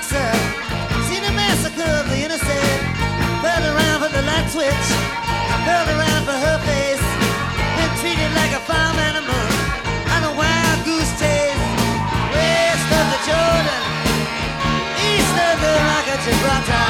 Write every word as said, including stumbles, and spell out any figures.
Alexa. Seen the massacre of the innocent. Fell around for the light switch. Fell around for her face. Been treated like a farm animal on a wild goose chase. West of the Jordan, east of the Rock of Gibraltar.